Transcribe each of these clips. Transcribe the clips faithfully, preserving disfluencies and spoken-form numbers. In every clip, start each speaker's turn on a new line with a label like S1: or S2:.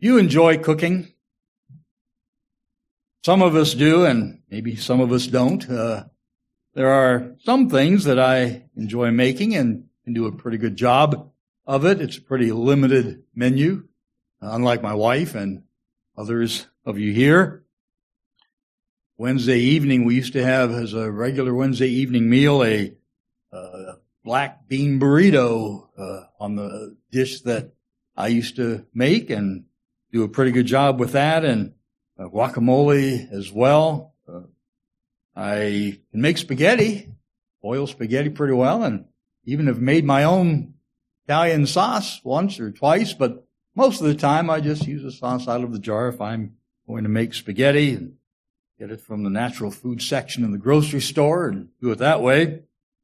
S1: You enjoy cooking. Some of us do, and maybe some of us don't. Uh, there are some things that I enjoy making and can do a pretty good job of it. It's a pretty limited menu, uh, unlike my wife and others of you here. Wednesday evening, we used to have as a regular Wednesday evening meal a uh, black bean burrito uh, on the dish that I used to make and do a pretty good job with that, and uh, guacamole as well. Uh, I can make spaghetti, boil spaghetti pretty well, and even have made my own Italian sauce once or twice, but most of the time I just use a sauce out of the jar if I'm going to make spaghetti and get it from the natural food section in the grocery store and do it that way.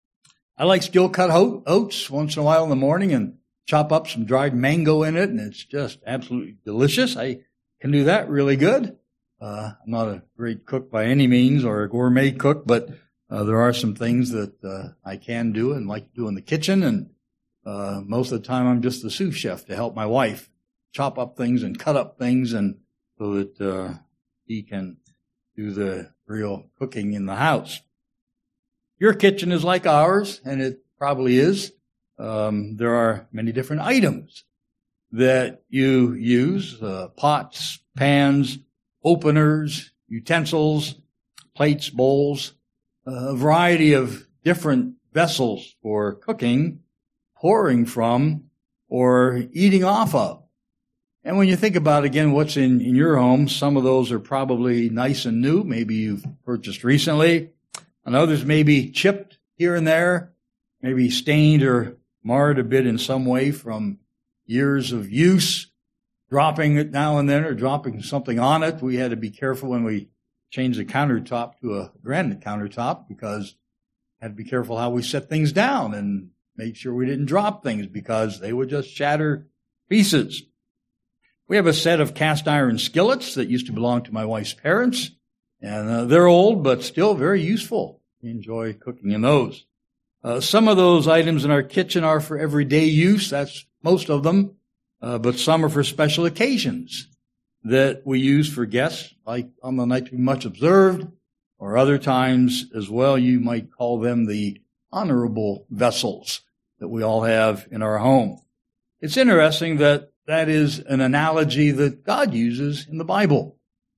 S1: I like steel cut oats once in a while in the morning and chop up some dried mango in it, and it's just absolutely delicious. I can do that really good. Uh, I'm not a great cook by any means or a gourmet cook, but uh, there are some things that uh, I can do and like to do in the kitchen, and uh, most of the time I'm just the sous chef to help my wife chop up things and cut up things, and so that uh, he can do the real cooking in the house. Your kitchen is like ours, and it probably is. Um, there are many different items that you use, uh, pots, pans, openers, utensils, plates, bowls, a variety of different vessels for cooking, pouring from, or eating off of. And when you think about, again, what's in, in your home, some of those are probably nice and new. Maybe you've purchased recently, and others may be chipped here and there, maybe stained or marred a bit in some way from years of use, dropping it now and then or dropping something on it. We had to be careful when we changed the countertop to a granite countertop because we had to be careful how we set things down and make sure we didn't drop things because they would just shatter pieces. We have a set of cast iron skillets that used to belong to my wife's parents, and uh, they're old but still very useful. We enjoy cooking in those. Uh, some of those items in our kitchen are for everyday use. That's most of them. Uh, but some are for special occasions that we use for guests, like on the night to be much observed, or other times as well, you might call them the honorable vessels that we all have in our home. It's interesting that that is an analogy that God uses in the Bible,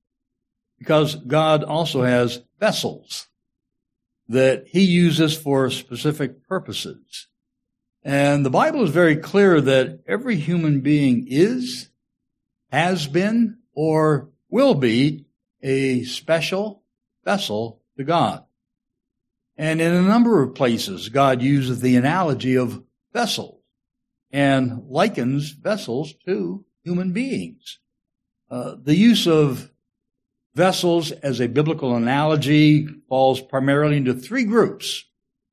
S1: because God also has vessels that he uses for specific purposes. And the Bible is very clear that every human being is, has been, or will be a special vessel to God. And in a number of places, God uses the analogy of vessels and likens vessels to human beings. Uh, the use of vessels as a biblical analogy falls primarily into three groups.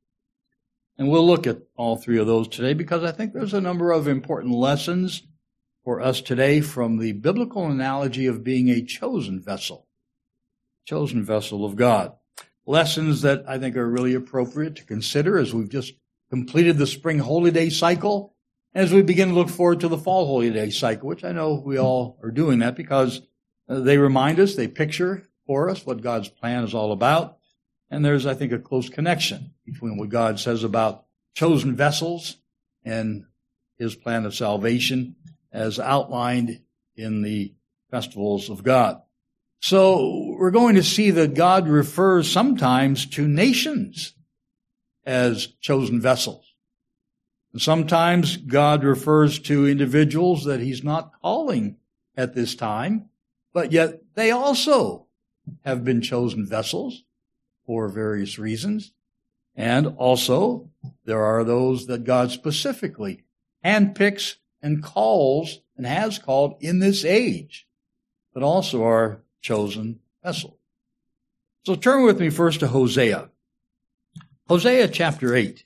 S1: And we'll look at all three of those today because I think there's a number of important lessons for us today from the biblical analogy of being a chosen vessel, chosen vessel of God. Lessons that I think are really appropriate to consider as we've just completed the spring holy day cycle, as we begin to look forward to the fall holy day cycle, which I know we all are doing that because they remind us, they picture for us what God's plan is all about. And there's, I think, a close connection between what God says about chosen vessels and his plan of salvation as outlined in the festivals of God. So we're going to see that God refers sometimes to nations as chosen vessels. And sometimes God refers to individuals that he's not calling at this time, but yet they also have been chosen vessels for various reasons. And also, there are those that God specifically handpicks and calls and has called in this age, but also are chosen vessels. So turn with me first to Hosea. Hosea chapter eight.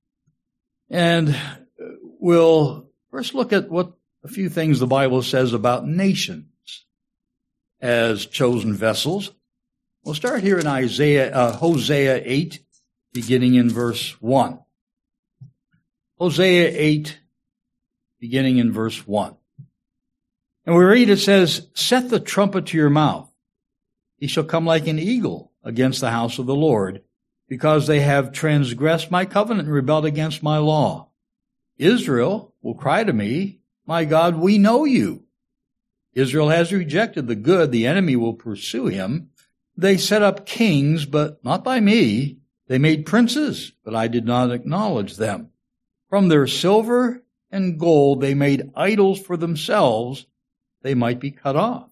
S1: And we'll first look at what a few things the Bible says about nations as chosen vessels. We'll start here in Isaiah, uh, Hosea eight, beginning in verse one. Hosea eight, beginning in verse one. And we read, it says, set the trumpet to your mouth. He shall come like an eagle against the house of the Lord, because they have transgressed my covenant and rebelled against my law. Israel will cry to me, my God, we know you. Israel has rejected the good. The enemy will pursue him. They set up kings, but not by me. They made princes, but I did not acknowledge them. From their silver and gold they made idols for themselves. They might be cut off.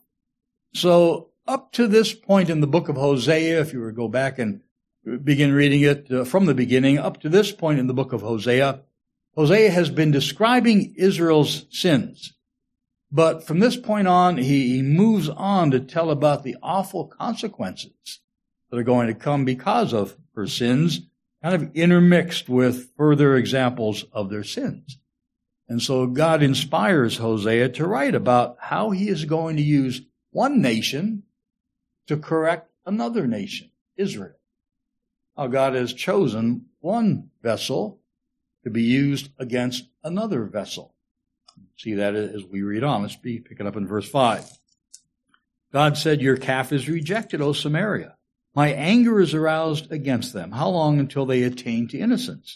S1: So up to this point in the book of Hosea, if you were to go back and begin reading it uh, from the beginning, up to this point in the book of Hosea, Hosea has been describing Israel's sins. But from this point on, he, he moves on to tell about the awful consequences that are going to come because of her sins, kind of intermixed with further examples of their sins. And so God inspires Hosea to write about how he is going to use one nation to correct another nation, Israel. How God has chosen one vessel to be used against another vessel. See that as we read on. Let's be picking up in verse five. God said, your calf is rejected, O Samaria. My anger is aroused against them. How long until they attain to innocence?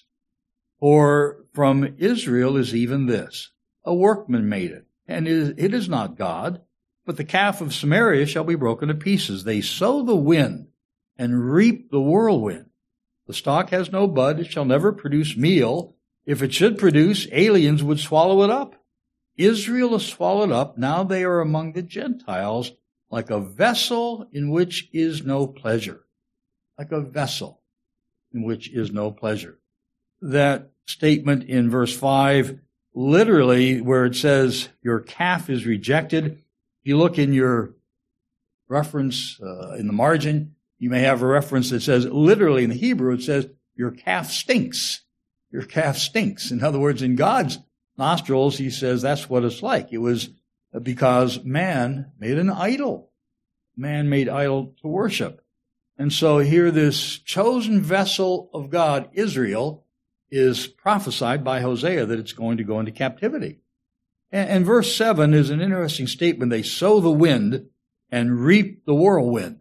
S1: For from Israel is even this, a workman made it, and it is not God, but the calf of Samaria shall be broken to pieces. They sow the wind and reap the whirlwind. The stalk has no bud, it shall never produce meal. If it should produce, aliens would swallow it up. Israel is swallowed up, now they are among the Gentiles, like a vessel in which is no pleasure. Like a vessel in which is no pleasure. That statement in verse five, literally where it says, your calf is rejected. If you look in your reference uh, in the margin, you may have a reference that says, literally in the Hebrew, it says, your calf stinks. Your calf stinks. In other words, in God's nostrils, he says that's what it's like. It was because man made an idol. Man made idol to worship. And so here this chosen vessel of God, Israel, is prophesied by Hosea that it's going to go into captivity. And, and verse seven is an interesting statement. They sow the wind and reap the whirlwind.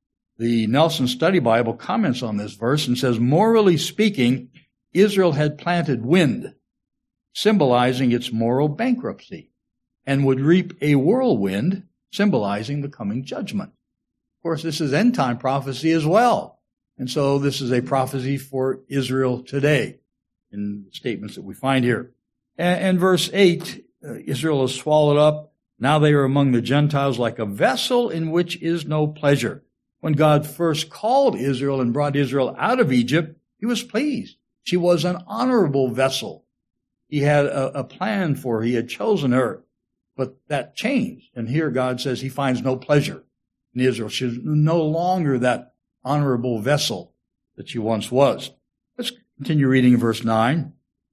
S1: The Nelson Study Bible comments on this verse and says, morally speaking, Israel had planted wind, symbolizing its moral bankruptcy, and would reap a whirlwind, symbolizing the coming judgment. Of course, this is end-time prophecy as well. And so this is a prophecy for Israel today in the statements that we find here. And, and verse eight, uh, Israel is swallowed up. Now they are among the Gentiles like a vessel in which is no pleasure. When God first called Israel and brought Israel out of Egypt, he was pleased. She was an honorable vessel. He had a, a plan for her. He had chosen her. But that changed. And here God says he finds no pleasure in Israel. She's no longer that honorable vessel that she once was. Let's continue reading in verse nine.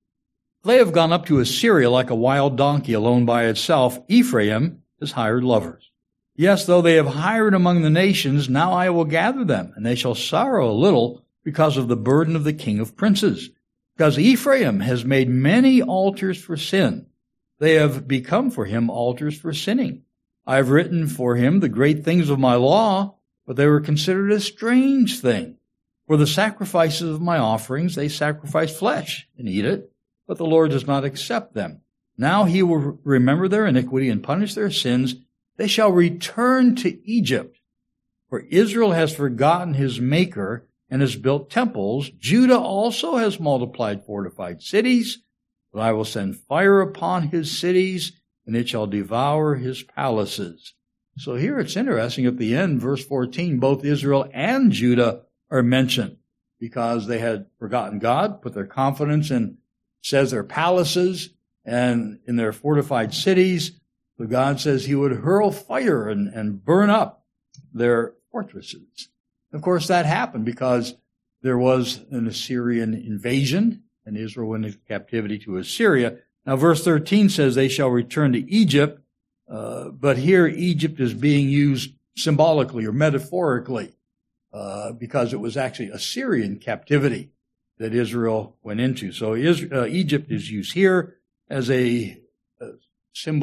S1: They have gone up to Assyria like a wild donkey alone by itself. Ephraim has hired lovers. Yes, though they have hired among the nations, now I will gather them, and they shall sorrow a little because of the burden of the king of princes. Because Ephraim has made many altars for sin. They have become for him altars for sinning. I have written for him the great things of my law, but they were considered a strange thing. For the sacrifices of my offerings, they sacrifice flesh and eat it, but the Lord does not accept them. Now he will remember their iniquity and punish their sins. They shall return to Egypt. For Israel has forgotten his maker and has built temples. Judah also has multiplied fortified cities. But I will send fire upon his cities, and it shall devour his palaces. So here it's interesting at the end, verse fourteen, both Israel and Judah are mentioned because they had forgotten God, put their confidence in, says, their palaces and in their fortified cities. So God says he would hurl fire and, and burn up their fortresses. Of course, that happened because there was an Assyrian invasion, and Israel went into captivity to Assyria. Now, verse thirteen says they shall return to Egypt, uh, but here Egypt is being used symbolically or metaphorically uh, because it was actually Assyrian captivity that Israel went into. So Israel, uh, Egypt is used here as a, a symbol of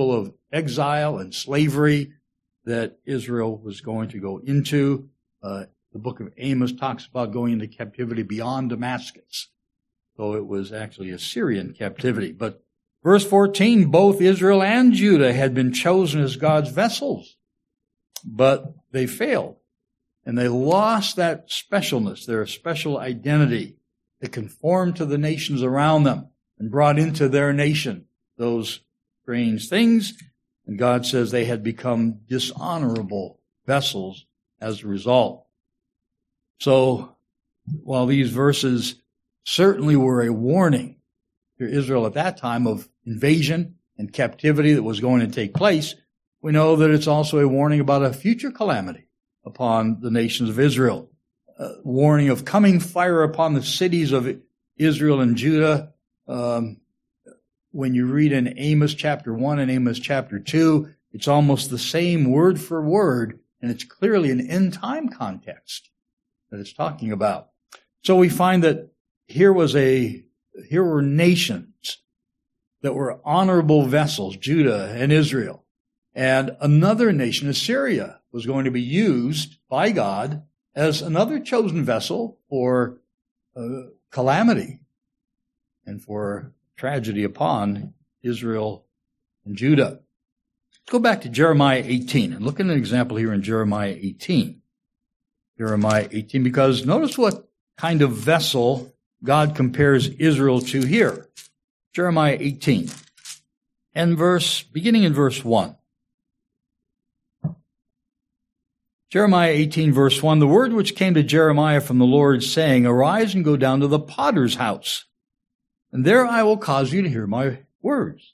S1: exile and slavery that Israel was going to go into. Uh, the book of Amos talks about going into captivity beyond Damascus. So it was actually Assyrian captivity. But verse fourteen, both Israel and Judah had been chosen as God's vessels, but they failed. And they lost that specialness, their special identity. They conformed to the nations around them and brought into their nation those strange things. And God says they had become dishonorable vessels as a result. So while these verses certainly were a warning to Israel at that time of invasion and captivity that was going to take place, we know that it's also a warning about a future calamity upon the nations of Israel. A warning of coming fire upon the cities of Israel and Judah. Um, when you read in Amos chapter one and Amos chapter two, it's almost the same word for word, and it's clearly an end time context that it's talking about. So we find that here was a, here were nations that were honorable vessels, Judah and Israel. And another nation, Assyria, was going to be used by God as another chosen vessel for uh, calamity and for tragedy upon Israel and Judah. Let's go back to Jeremiah eighteen and look at an example here in Jeremiah eighteen. Jeremiah eighteen, because notice what kind of vessel God compares Israel to here. Jeremiah eighteen, and verse, beginning in verse one. Jeremiah eighteen, verse one, the word which came to Jeremiah from the Lord, saying, arise and go down to the potter's house, and there I will cause you to hear my words.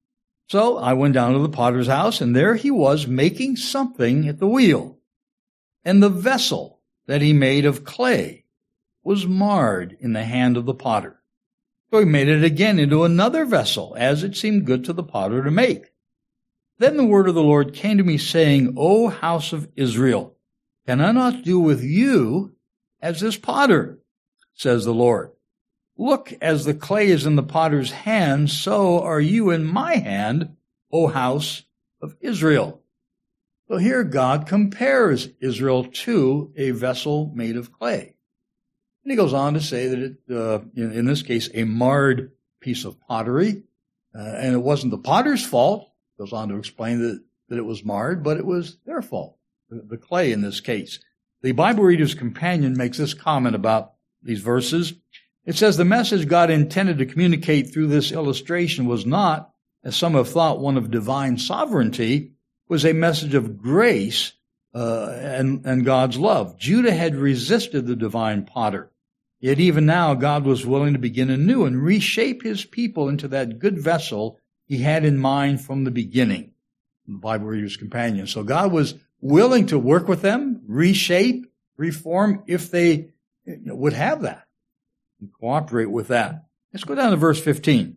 S1: So I went down to the potter's house, and there he was making something at the wheel. And the vessel that he made of clay was marred in the hand of the potter. So he made it again into another vessel, as it seemed good to the potter to make. Then the word of the Lord came to me, saying, O house of Israel, can I not do with you as this potter, says the Lord? Look, as the clay is in the potter's hand, so are you in my hand, O house of Israel. So here God compares Israel to a vessel made of clay. And he goes on to say that it, uh, in, in this case, a marred piece of pottery, uh, and it wasn't the potter's fault. Goes on to explain that, that it was marred, but it was their fault, the, the clay in this case. The Bible Reader's Companion makes this comment about these verses. It says, the message God intended to communicate through this illustration was not, as some have thought, one of divine sovereignty, was a message of grace uh, and, and God's love. Judah had resisted the divine potter. Yet even now, God was willing to begin anew and reshape his people into that good vessel he had in mind from the beginning. The Bible Reader's Companion. So God was willing to work with them, reshape, reform, if they you know, would have that and cooperate with that. Let's go down to verse fifteen.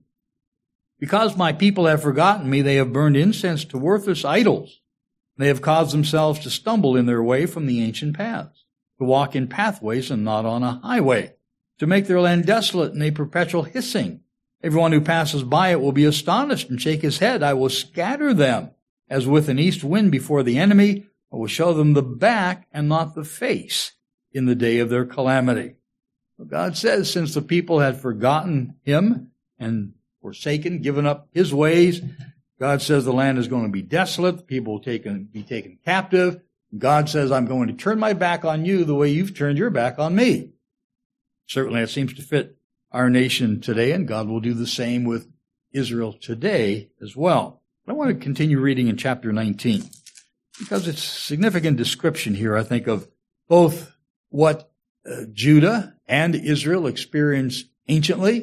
S1: Because my people have forgotten me, they have burned incense to worthless idols. They have caused themselves to stumble in their way from the ancient paths, to walk in pathways and not on a highway, to make their land desolate in a perpetual hissing. Everyone who passes by it will be astonished and shake his head. I will scatter them as with an east wind before the enemy. I will show them the back and not the face in the day of their calamity. Well, God says, since the people had forgotten him and forsaken, given up his ways, God says the land is going to be desolate. The people will taken, be taken captive. God says, I'm going to turn my back on you the way you've turned your back on me. Certainly it seems to fit our nation today, and God will do the same with Israel today as well. But I want to continue reading in chapter nineteen, because it's a significant description here, I think, of both what uh, Judah and Israel experienced anciently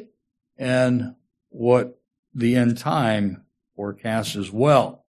S1: and what the end time forecasts as well.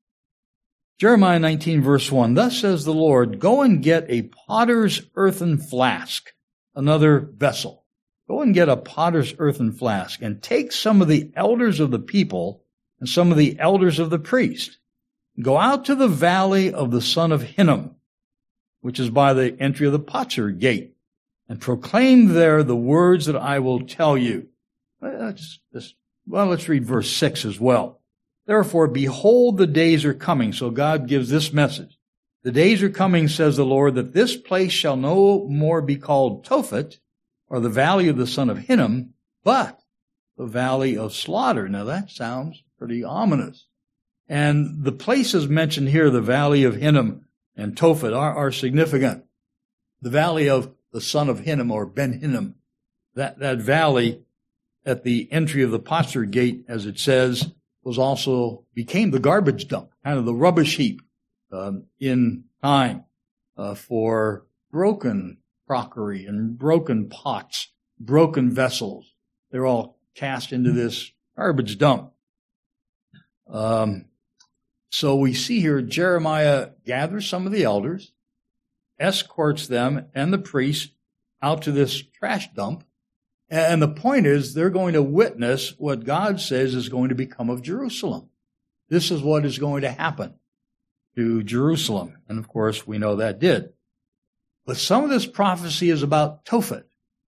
S1: Jeremiah nineteen, verse one, thus says the Lord, go and get a potter's earthen flask, another vessel. Go and get a potter's earthen flask, and take some of the elders of the people and some of the elders of the priest. Go out to the valley of the son of Hinnom, which is by the entry of the potsherd gate, and proclaim there the words that I will tell you. Let's, let's, well, let's read verse six as well. Therefore, behold, the days are coming. So God gives this message. The days are coming, says the Lord, that this place shall no more be called Tophet, or the valley of the son of Hinnom, but the valley of slaughter. Now that sounds pretty ominous. And the places mentioned here, the valley of Hinnom and Tophet, are, are significant. The valley of the son of Hinnom, or Ben Hinnom, that, that valley at the entry of the potsherd gate, as it says, was also became the garbage dump, kind of the rubbish heap um, in time uh, for broken crockery and broken pots, broken vessels. They're all cast into this garbage dump. Um, so we see here Jeremiah gathers some of the elders, escorts them and the priests out to this trash dump. And the point is, they're going to witness what God says is going to become of Jerusalem. This is what is going to happen to Jerusalem. And of course, we know that did. But some of this prophecy is about Tophet.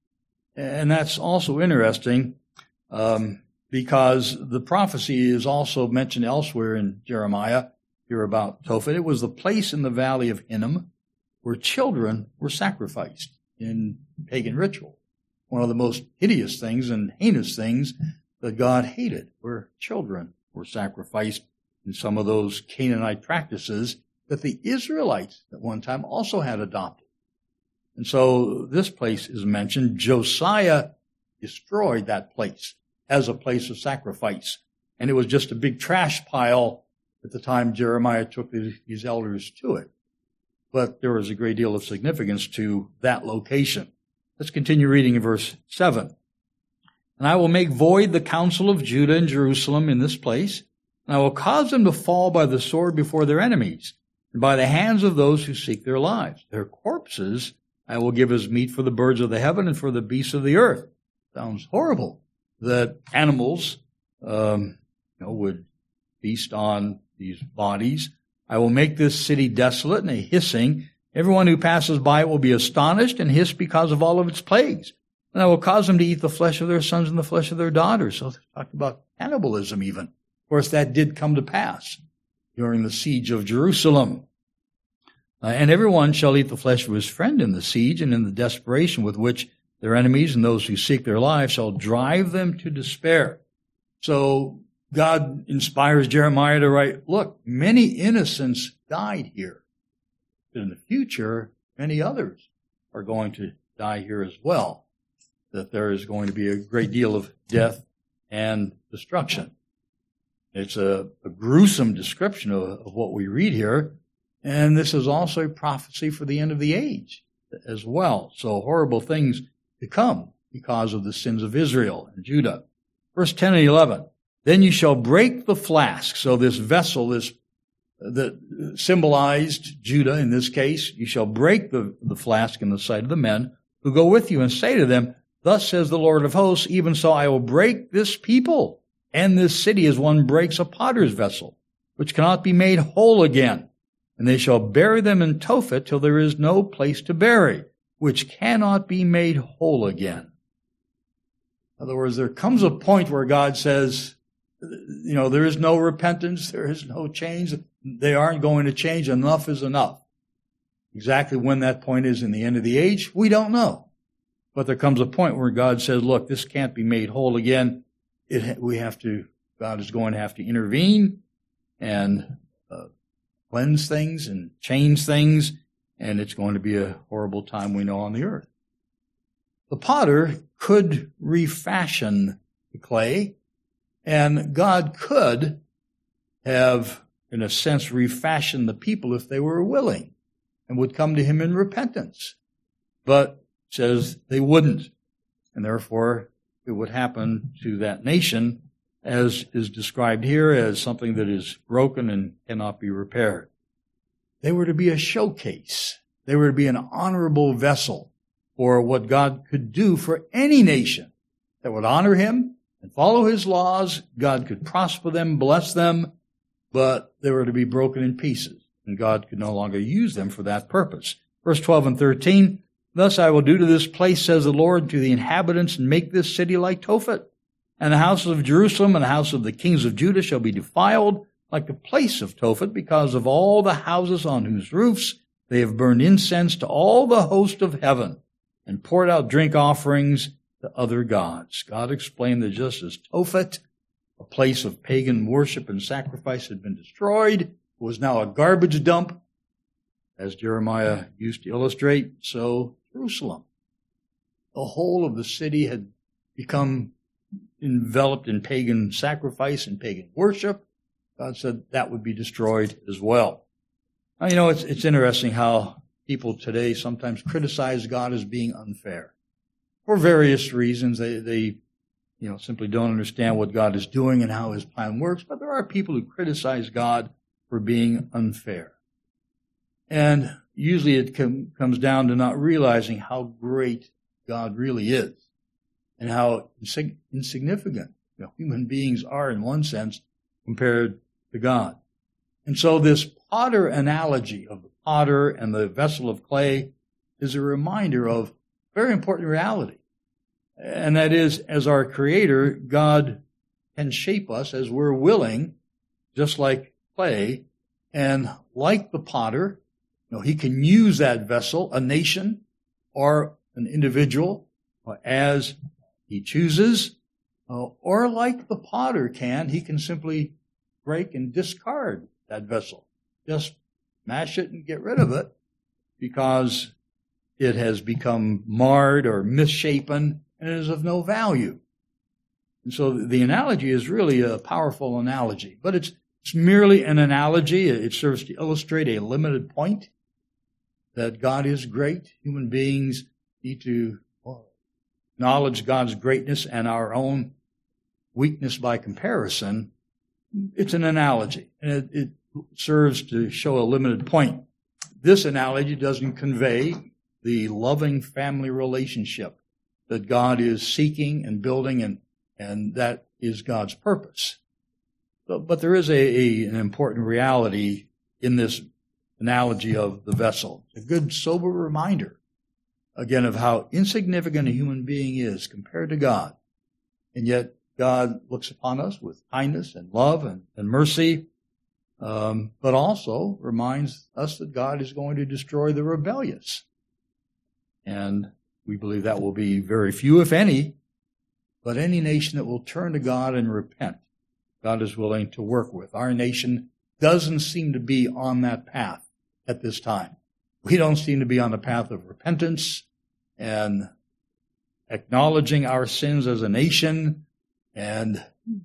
S1: And that's also interesting um, because the prophecy is also mentioned elsewhere in Jeremiah here about Tophet. It was the place in the valley of Hinnom where children were sacrificed in pagan ritual. One of the most hideous things and heinous things that God hated, where children were sacrificed in some of those Canaanite practices that the Israelites at one time also had adopted. And so this place is mentioned. Josiah destroyed that place as a place of sacrifice. And it was just a big trash pile at the time Jeremiah took these elders to it. But there was a great deal of significance to that location. Let's continue reading in verse seven. And I will make void the counsel of Judah and Jerusalem in this place, and I will cause them to fall by the sword before their enemies, and by the hands of those who seek their lives. Their corpses I will give as meat for the birds of the heaven and for the beasts of the earth. Sounds horrible that animals um, you know, would feast on these bodies. I will make this city desolate and a hissing. Everyone who passes by it will be astonished and hiss because of all of its plagues. And I will cause them to eat the flesh of their sons and the flesh of their daughters. So they're talking about cannibalism even. Of course, that did come to pass during the siege of Jerusalem. Uh, and everyone shall eat the flesh of his friend in the siege, and in the desperation with which their enemies and those who seek their lives shall drive them to despair. So God inspires Jeremiah to write, look, many innocents died here. But in the future, many others are going to die here as well. That there is going to be a great deal of death and destruction. It's a, a gruesome description of, of what we read here. And this is also a prophecy for the end of the age as well. So horrible things to come because of the sins of Israel and Judah. Verse ten and eleven. Then you shall break the flask. So this vessel, this that symbolized Judah in this case, you shall break the, the flask in the sight of the men who go with you and say to them, thus says the Lord of hosts, even so I will break this people and this city as one breaks a potter's vessel, which cannot be made whole again. And they shall bury them in Tophet till there is no place to bury, which cannot be made whole again. In other words, there comes a point where God says, you know, there is no repentance, there is no change. They aren't going to change. Enough is enough. Exactly when that point is in the end of the age, we don't know. But there comes a point where God says, look, this can't be made whole again. It, we have to, God is going to have to intervene and uh, cleanse things and change things. And it's going to be a horrible time we know on the earth. The potter could refashion the clay, and God could have, in a sense, refashioned the people if they were willing and would come to him in repentance. But it says they wouldn't. And therefore, it would happen to that nation, as is described here, as something that is broken and cannot be repaired. They were to be a showcase. They were to be an honorable vessel for what God could do for any nation that would honor him and follow his laws. God could prosper them, bless them, but they were to be broken in pieces, and God could no longer use them for that purpose. Verse twelve and thirteen, thus I will do to this place, says the Lord, to the inhabitants, and make this city like Tophet. And the houses of Jerusalem and the house of the kings of Judah shall be defiled like the place of Tophet, because of all the houses on whose roofs they have burned incense to all the host of heaven and poured out drink offerings to other gods. God explained that just as Tophet, a place of pagan worship and sacrifice, had been destroyed, it was now a garbage dump, as Jeremiah used to illustrate, so Jerusalem. The whole of the city had become enveloped in pagan sacrifice and pagan worship. God said that would be destroyed as well. Now, you know, it's, it's interesting how people today sometimes criticize God as being unfair. For various reasons, they, they, you know, simply don't understand what God is doing and how his plan works, but there are people who criticize God for being unfair. And usually it com- comes down to not realizing how great God really is and how insig- insignificant, you know, human beings are in one sense compared to God. And so this potter analogy of the potter and the vessel of clay is a reminder of a very important reality. And that is, as our Creator, God can shape us as we're willing, just like clay. And like the potter, you know, he can use that vessel, a nation or an individual, as he chooses. Uh, or like the potter can, he can simply break and discard that vessel. Just smash it and get rid of it because it has become marred or misshapen and is of no value. And so the analogy is really a powerful analogy, but it's, it's merely an analogy. It serves to illustrate a limited point that God is great. Human beings need to acknowledge God's greatness and our own weakness by comparison. It's an analogy, and it, it serves to show a limited point. This analogy doesn't convey the loving family relationship that God is seeking and building, and, and that is God's purpose. But, but there is a, a, an important reality in this analogy of the vessel. A good, sober reminder, again, of how insignificant a human being is compared to God. And yet God looks upon us with kindness and love and, and mercy, um, but also reminds us that God is going to destroy the rebellious. And we believe that will be very few, if any, but any nation that will turn to God and repent, God is willing to work with. Our nation doesn't seem to be on that path at this time. We don't seem to be on the path of repentance and acknowledging our sins as a nation and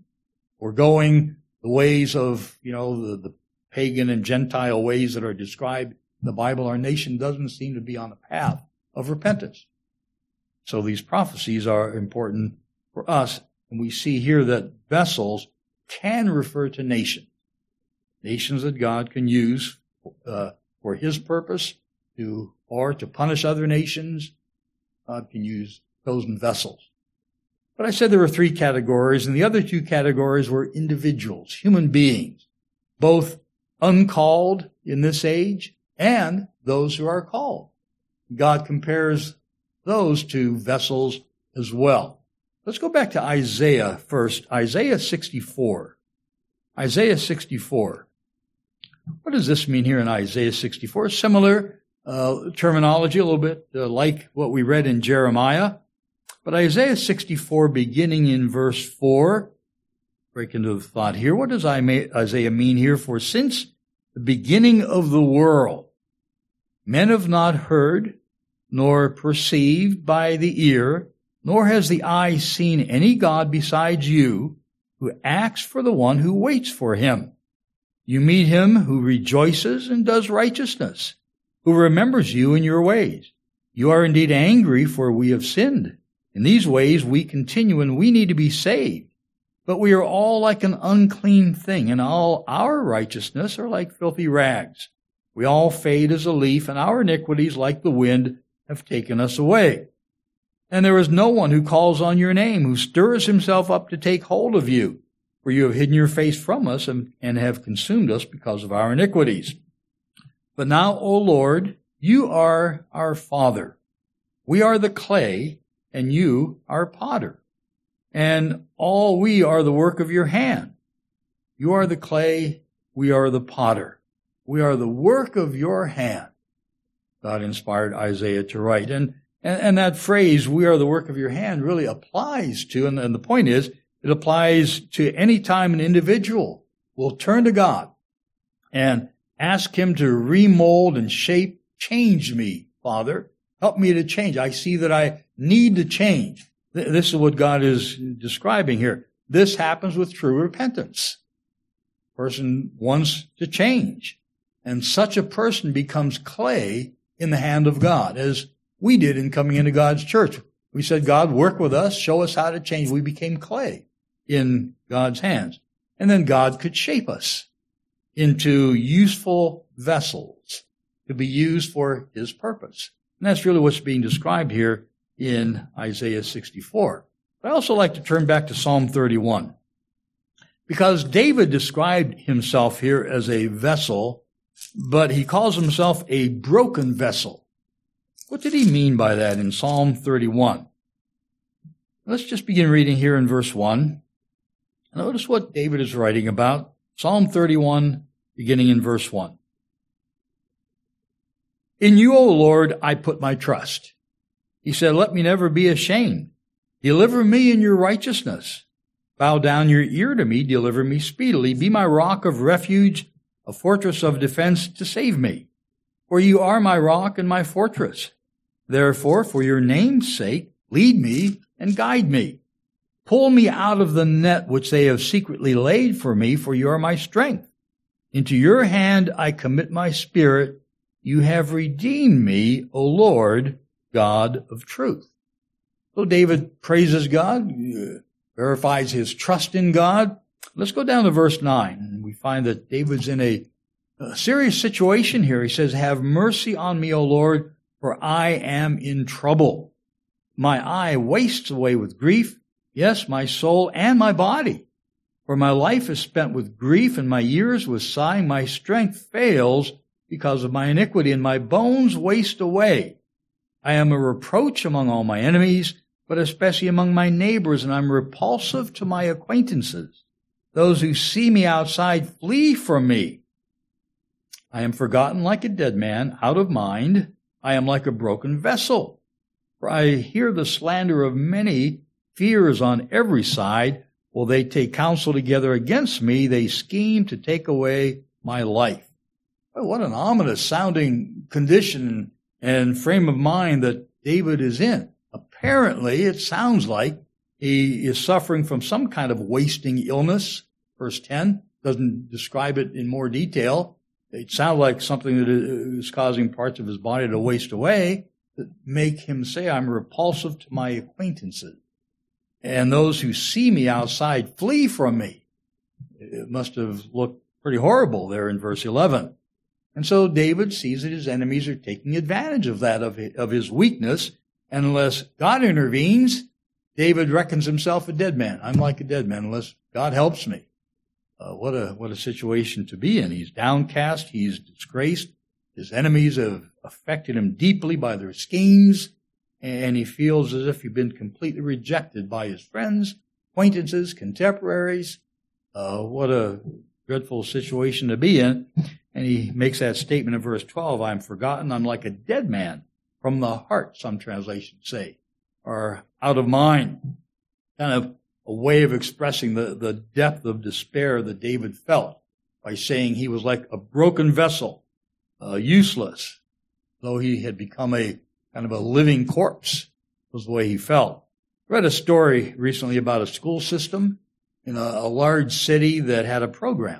S1: foregoing the ways of, you know, the, the pagan and Gentile ways that are described in the Bible. Our nation doesn't seem to be on the path of repentance. So these prophecies are important for us, and we see here that vessels can refer to nations, nations that God can use uh, for his purpose, to or to punish other nations. God can use chosen vessels. But I said there were three categories, and the other two categories were individuals, human beings, both uncalled in this age and those who are called. God compares those two vessels as well. Let's go back to Isaiah first. Isaiah sixty-four. Isaiah sixty-four. What does this mean here in Isaiah sixty-four? Similar uh, terminology, a little bit uh, like what we read in Jeremiah. But Isaiah sixty-four, beginning in verse four, break into the thought here. What does Isaiah mean here? For since the beginning of the world, men have not heard, nor perceived by the ear, nor has the eye seen any God besides you, who acts for the one who waits for him. You meet him who rejoices and does righteousness, who remembers you in your ways. You are indeed angry, for we have sinned. In these ways we continue, and we need to be saved. But we are all like an unclean thing, and all our righteousness are like filthy rags. We all fade as a leaf, and our iniquities, like the wind, have taken us away. And there is no one who calls on your name, who stirs himself up to take hold of you. For you have hidden your face from us and, and have consumed us because of our iniquities. But now, O Lord, you are our Father. We are the clay, and you are potter. and all we are the work of your hand. You are the clay, we are the potter. We are the work of your hand. God inspired Isaiah to write. And, and, and that phrase, we are the work of your hand, really applies to, and, and the point is, it applies to any time an individual will turn to God and ask him to remold and shape, change me, Father. Help me to change. I see that I need to change. This is what God is describing here. This happens with true repentance. Person wants to change. And such a person becomes clay in the hand of God, as we did in coming into God's church. We said, God, work with us, show us how to change. We became clay in God's hands. And then God could shape us into useful vessels to be used for his purpose. And that's really what's being described here in Isaiah sixty-four. But I also like to turn back to Psalm thirty-one, because David described himself here as a vessel, but he calls himself a broken vessel. What did he mean by that in Psalm thirty-one? Let's just begin reading here in verse one. Notice what David is writing about. Psalm thirty-one, beginning in verse one. In you, O Lord, I put my trust. He said, let me never be ashamed. Deliver me in your righteousness. Bow down your ear to me, deliver me speedily. Be my rock of refuge, a fortress of defense to save me. For you are my rock and my fortress. Therefore, for your name's sake, lead me and guide me. Pull me out of the net which they have secretly laid for me, for you are my strength. Into your hand I commit my spirit. You have redeemed me, O Lord, God of truth. So David praises God, verifies his trust in God. Let's go down to verse nine. We find that David's in a, a serious situation here. He says, have mercy on me, O Lord, for I am in trouble. My eye wastes away with grief. Yes, my soul and my body. For my life is spent with grief and my years with sighing. My strength fails because of my iniquity and my bones waste away. I am a reproach among all my enemies, but especially among my neighbors, and I'm repulsive to my acquaintances. Those who see me outside flee from me. I am forgotten like a dead man, out of mind. I am like a broken vessel. For I hear the slander of many, fears on every side. Will they take counsel together against me? They scheme to take away my life. Well, what an ominous sounding condition and frame of mind that David is in. Apparently, it sounds like he is suffering from some kind of wasting illness. Verse ten doesn't describe it in more detail. It sounds like something that is causing parts of his body to waste away that make him say, I'm repulsive to my acquaintances. And those who see me outside flee from me. It must have looked pretty horrible there in verse eleven. And so David sees that his enemies are taking advantage of that, of his weakness. And unless God intervenes, David reckons himself a dead man. I'm like a dead man unless God helps me. Uh, what a what a situation to be in. He's downcast. He's disgraced. His enemies have affected him deeply by their schemes. And he feels as if he's been completely rejected by his friends, acquaintances, contemporaries. Uh, what a dreadful situation to be in. And he makes that statement in verse twelve, I'm forgotten, I'm like a dead man from the heart, some translations say, or out of mind. Kind of a way of expressing the, the depth of despair that David felt by saying he was like a broken vessel, uh, useless, though he had become a kind of a living corpse, was the way he felt. I read a story recently about a school system in a, a large city that had a program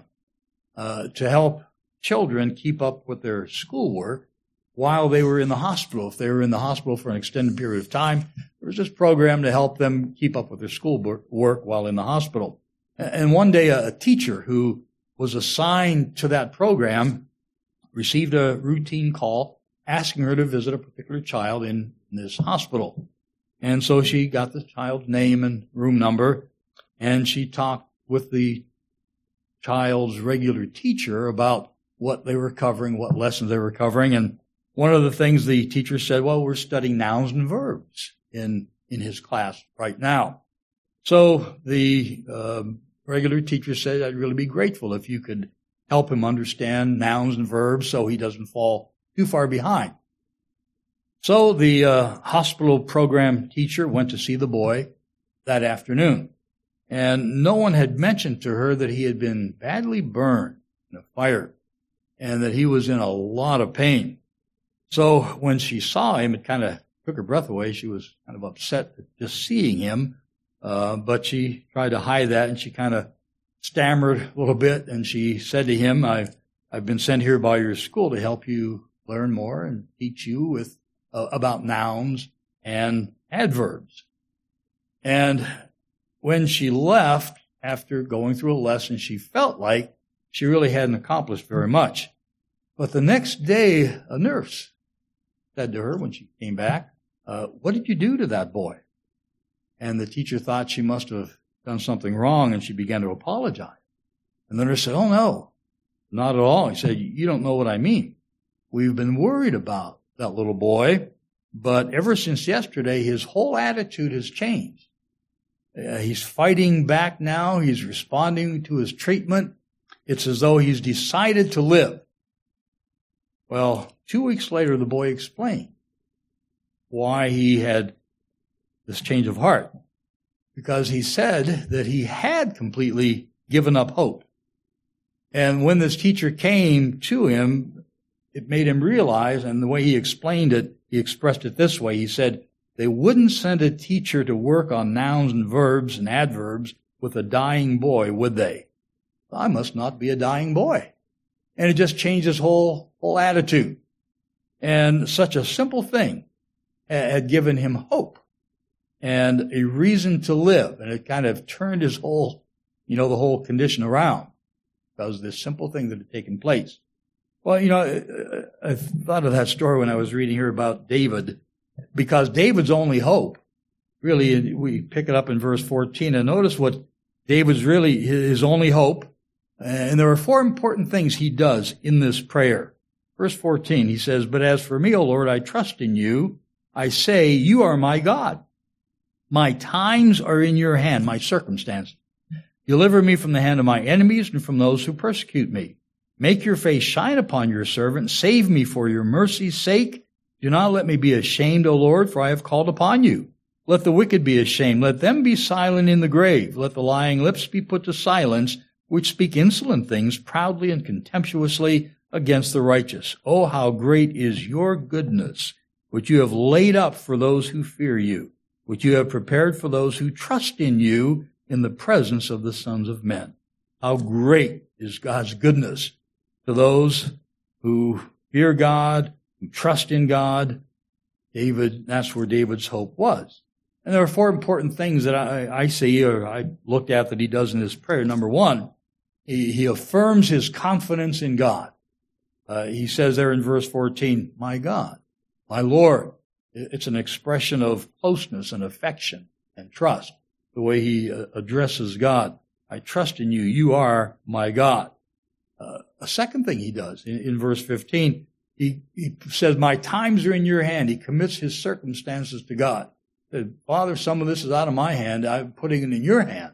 S1: uh, to help children keep up with their schoolwork while they were in the hospital. If they were in the hospital for an extended period of time, there was this program to help them keep up with their schoolwork while in the hospital. And one day, a teacher who was assigned to that program received a routine call asking her to visit a particular child in this hospital. And so she got the child's name and room number, and she talked with the child's regular teacher about what they were covering, what lessons they were covering. And one of the things the teacher said, well, we're studying nouns and verbs in, in his class right now. So the uh, regular teacher said, I'd really be grateful if you could help him understand nouns and verbs so he doesn't fall too far behind. So the uh, hospital program teacher went to see the boy that afternoon. And no one had mentioned to her that he had been badly burned in a fire and that he was in a lot of pain. So when she saw him, it kind of took her breath away. She was kind of upset at just seeing him, uh, but she tried to hide that, and she kind of stammered a little bit, and she said to him, I've, I've been sent here by your school to help you learn more and teach you with uh, about nouns and adverbs. And when she left, after going through a lesson, she felt like she really hadn't accomplished very much. But the next day, a nurse said to her when she came back, uh, what did you do to that boy? And the teacher thought she must have done something wrong, and she began to apologize. And the nurse said, oh, no, not at all. He said, you don't know what I mean. We've been worried about that little boy, but ever since yesterday, his whole attitude has changed. Uh, he's fighting back now. He's responding to his treatment. It's as though he's decided to live. Well, two weeks later, the boy explained why he had this change of heart. Because he said that he had completely given up hope. And when this teacher came to him, it made him realize, and the way he explained it, he expressed it this way. He said, they wouldn't send a teacher to work on nouns and verbs and adverbs with a dying boy, would they? I must not be a dying boy. And it just changed his whole, whole attitude. And such a simple thing had given him hope and a reason to live. And it kind of turned his whole, you know, the whole condition around because of this simple thing that had taken place. Well, you know, I thought of that story when I was reading here about David, because David's only hope, really, we pick it up in verse fourteen, and notice what David's really, his only hope. And there are four important things he does in this prayer. Verse fourteen, he says, but as for me, O Lord, I trust in you. I say, you are my God. My times are in your hand, my circumstances. Deliver me from the hand of my enemies and from those who persecute me. Make your face shine upon your servant. Save me for your mercy's sake. Do not let me be ashamed, O Lord, for I have called upon you. Let the wicked be ashamed. Let them be silent in the grave. Let the lying lips be put to silence, which speak insolent things proudly and contemptuously against the righteous. Oh, how great is your goodness, which you have laid up for those who fear you, which you have prepared for those who trust in you in the presence of the sons of men. How great is God's goodness to those who fear God, who trust in God. David, that's where David's hope was. And there are four important things that I, I see, or I looked at, that he does in his prayer. Number one, he, he affirms his confidence in God. Uh, he says there in verse fourteen, my God, my Lord. It's an expression of closeness and affection and trust, the way he uh, addresses God. I trust in you. You are my God. Uh, a second thing he does in, in verse fifteen, he, he says, my times are in your hand. He commits his circumstances to God. He said, Father, some of this is out of my hand. I'm putting it in your hand.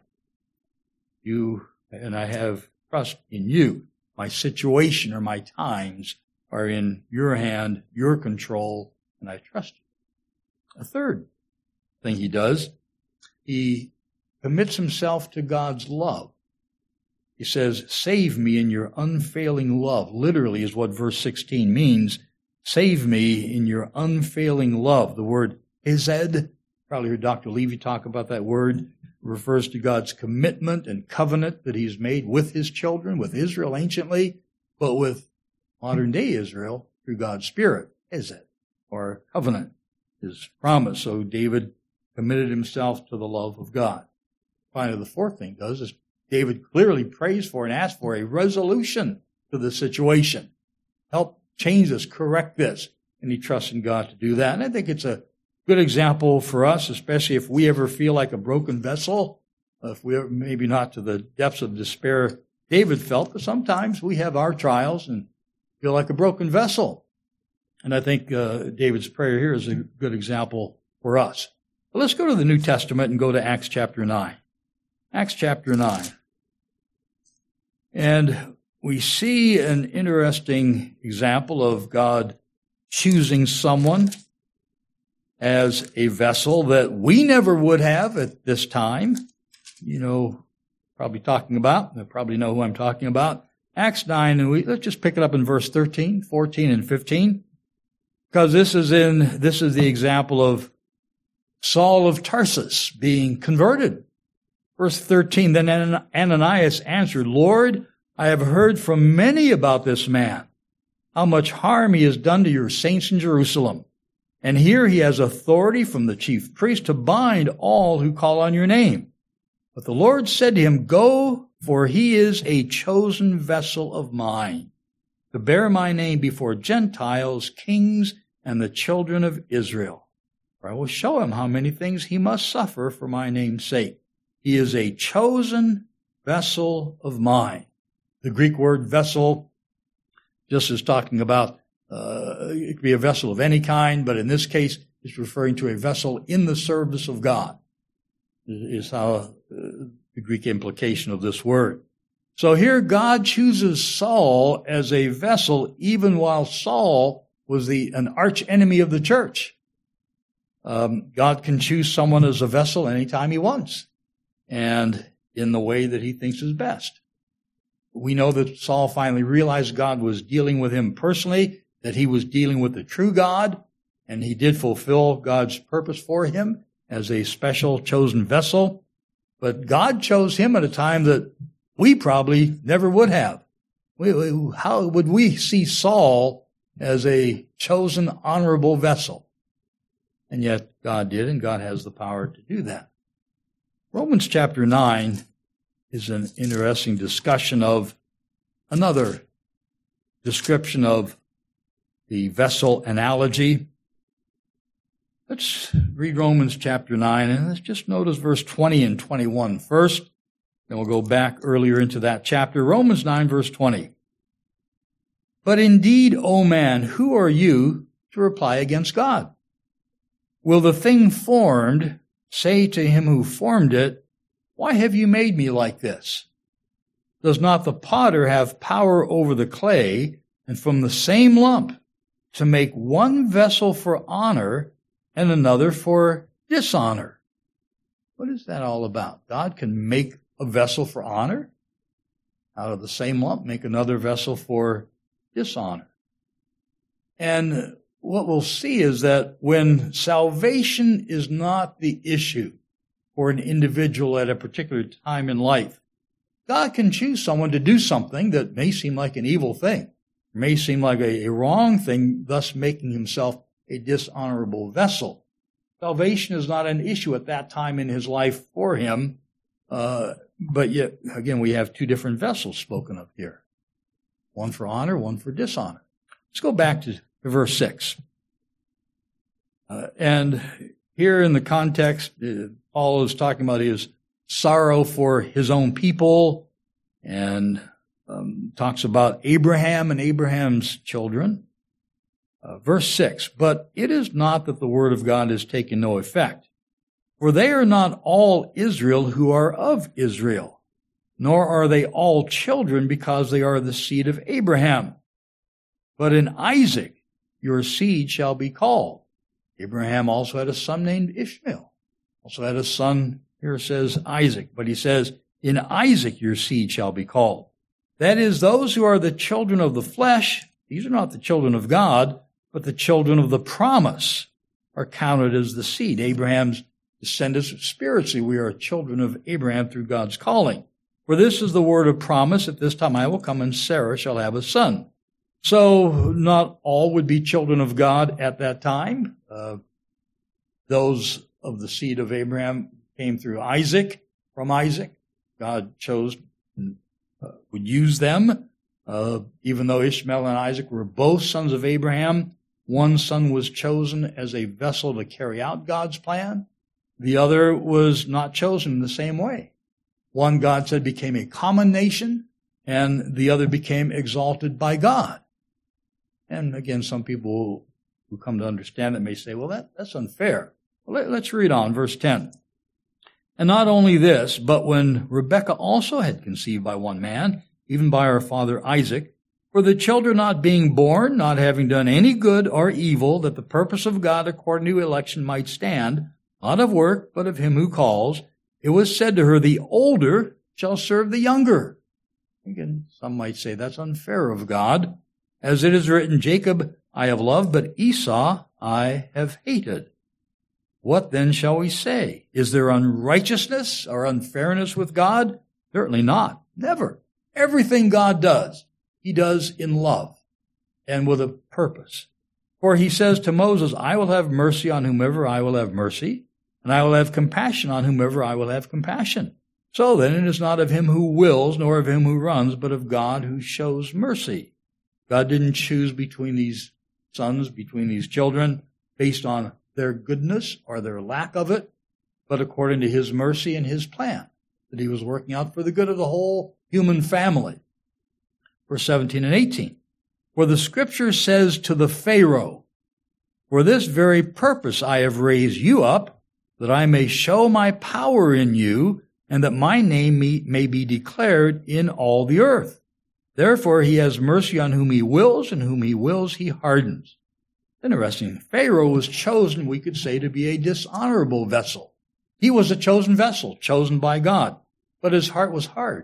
S1: You, and I have trust in you. My situation or my times are in your hand, your control, and I trust you. A third thing he does, he commits himself to God's love. He says, save me in your unfailing love. Literally is what verse sixteen means. Save me in your unfailing love. The word hesed, probably heard Doctor Levy talk about that word, refers to God's commitment and covenant that he's made with his children, with Israel anciently, but with modern day Israel through God's Spirit, hesed, or covenant, his promise. So David committed himself to the love of God. Finally, the fourth thing does is David clearly prays for and asks for a resolution to the situation. Help change this, correct this. And he trusts in God to do that. And I think it's a good example for us, especially if we ever feel like a broken vessel, if we ever, maybe not to the depths of despair David felt, but sometimes we have our trials and feel like a broken vessel. And I think uh, David's prayer here is a good example for us. But let's go to the New Testament and go to Acts chapter nine. Acts chapter nine. And we see an interesting example of God choosing someone as a vessel that we never would have at this time. You know, probably talking about, you probably know who I'm talking about. Acts nine, and we, let's just pick it up in verse thirteen, fourteen, and fifteen. Because this is in, this is the example of Saul of Tarsus being converted. Verse thirteen, then Ananias answered, Lord, I have heard from many about this man, how much harm he has done to your saints in Jerusalem. And here he has authority from the chief priest to bind all who call on your name. But the Lord said to him, Go, for he is a chosen vessel of mine, to bear my name before Gentiles, kings, and the children of Israel. For I will show him how many things he must suffer for my name's sake. He is a chosen vessel of mine. The Greek word vessel just is talking about, uh, it could be a vessel of any kind, but in this case, it's referring to a vessel in the service of God, is how uh, the Greek implication of this word. So here God chooses Saul as a vessel, even while Saul was the an arch enemy of the church. Um, God can choose someone as a vessel anytime he wants, and in the way that he thinks is best. We know that Saul finally realized God was dealing with him personally, that he was dealing with the true God, and he did fulfill God's purpose for him as a special chosen vessel. But God chose him at a time that we probably never would have. We, we, how would we see Saul as a chosen, honorable vessel? And yet God did, and God has the power to do that. Romans chapter nine is an interesting discussion of another description of the vessel analogy. Let's read Romans chapter nine, and let's just notice verse twenty and twenty-one first. Then we'll go back earlier into that chapter. Romans nine, verse twenty. But indeed, O man, who are you to reply against God? Will the thing formed say to him who formed it, Why have you made me like this? Does not the potter have power over the clay, and from the same lump to make one vessel for honor and another for dishonor? What is that all about? God can make a vessel for honor, out of the same lump, make another vessel for dishonor. And what we'll see is that when salvation is not the issue for an individual at a particular time in life, God can choose someone to do something that may seem like an evil thing, may seem like a, a wrong thing, thus making himself a dishonorable vessel. Salvation is not an issue at that time in his life for him, uh, but yet, again, we have two different vessels spoken of here. One for honor, one for dishonor. Let's go back to verse six. Uh, and here in the context, uh, Paul is talking about his sorrow for his own people, and um, talks about Abraham and Abraham's children. Uh, verse six, but it is not that the word of God has taken no effect, for they are not all Israel who are of Israel, nor are they all children because they are the seed of Abraham. But in Isaac your seed shall be called. Abraham also had a son named Ishmael. Also had a son, here it says Isaac, but he says, in Isaac your seed shall be called. That is, those who are the children of the flesh, these are not the children of God, but the children of the promise are counted as the seed. Abraham's descendants, spiritually, we are children of Abraham through God's calling. For this is the word of promise, at this time I will come and Sarah shall have a son. So not all would be children of God at that time. Uh, those of the seed of Abraham came through Isaac, from Isaac. God chose and uh, would use them. Uh, even though Ishmael and Isaac were both sons of Abraham, one son was chosen as a vessel to carry out God's plan. The other was not chosen in the same way. One, God said, became a common nation, and the other became exalted by God. And again, some people who come to understand it may say, well, that, that's unfair. Well, let, let's read on, verse ten. And not only this, but when Rebekah also had conceived by one man, even by our father Isaac, for the children not being born, not having done any good or evil, that the purpose of God according to election might stand, not of work, but of him who calls, it was said to her, the older shall serve the younger. Again, some might say that's unfair of God. As it is written, Jacob I have loved, but Esau I have hated. What then shall we say? Is there unrighteousness or unfairness with God? Certainly not. Never. Everything God does, he does in love and with a purpose. For he says to Moses, I will have mercy on whomever I will have mercy, and I will have compassion on whomever I will have compassion. So then it is not of him who wills, nor of him who runs, but of God who shows mercy. God didn't choose between these sons, between these children, based on their goodness or their lack of it, but according to his mercy and his plan that he was working out for the good of the whole human family. Verse seventeen and eighteen. For the scripture says to the Pharaoh, for this very purpose I have raised you up, that I may show my power in you, and that my name may be declared in all the earth. Therefore he has mercy on whom he wills, and whom he wills he hardens. Interesting. Pharaoh was chosen, we could say, to be a dishonorable vessel. He was a chosen vessel, chosen by God. But his heart was hard.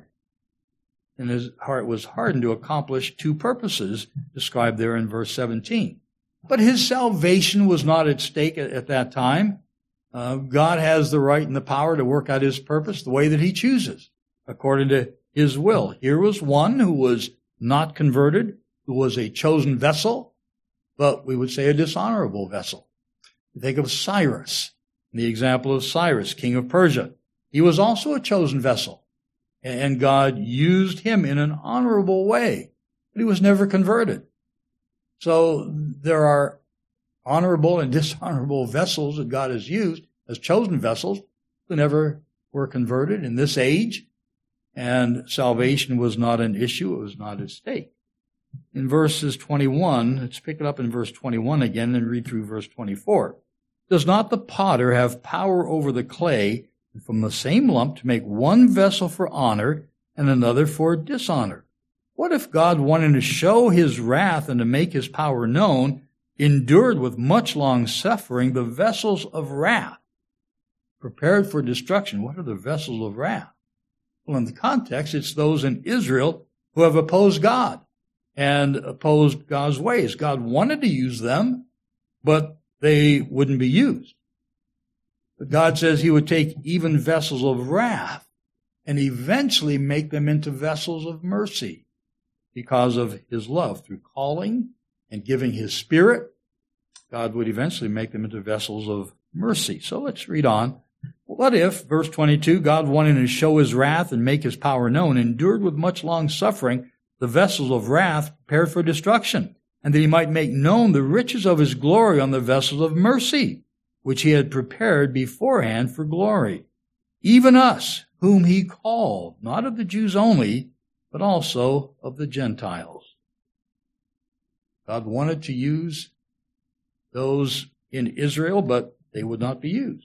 S1: And his heart was hardened to accomplish two purposes described there in verse seventeen. But his salvation was not at stake at, at that time. Uh, God has the right and the power to work out his purpose the way that he chooses, according to his will. Here was one who was not converted, who was a chosen vessel, but we would say a dishonorable vessel. Think of Cyrus, the example of Cyrus, king of Persia. He was also a chosen vessel, and God used him in an honorable way, but he was never converted. So there are honorable and dishonorable vessels that God has used as chosen vessels who never were converted in this age, and salvation was not an issue. It was not at stake. In verses twenty-one, let's pick it up in verse twenty-one again and read through verse twenty-four. Does not the potter have power over the clay, and from the same lump to make one vessel for honor and another for dishonor? What if God, wanting to show his wrath and to make his power known, endured with much long suffering the vessels of wrath, prepared for destruction? What are the vessels of wrath? Well, in the context, it's those in Israel who have opposed God and opposed God's ways. God wanted to use them, but they wouldn't be used. But God says he would take even vessels of wrath and eventually make them into vessels of mercy because of his love. Through calling and giving his Spirit, God would eventually make them into vessels of mercy. So let's read on. What if, verse twenty-two, God, wanting to show his wrath and make his power known, endured with much long suffering the vessels of wrath prepared for destruction, and that he might make known the riches of his glory on the vessels of mercy, which he had prepared beforehand for glory, even us, whom he called, not of the Jews only, but also of the Gentiles. God wanted to use those in Israel, but they would not be used.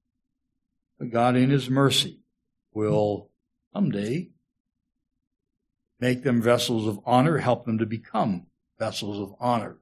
S1: But God, in his mercy, will someday make them vessels of honor, help them to become vessels of honor.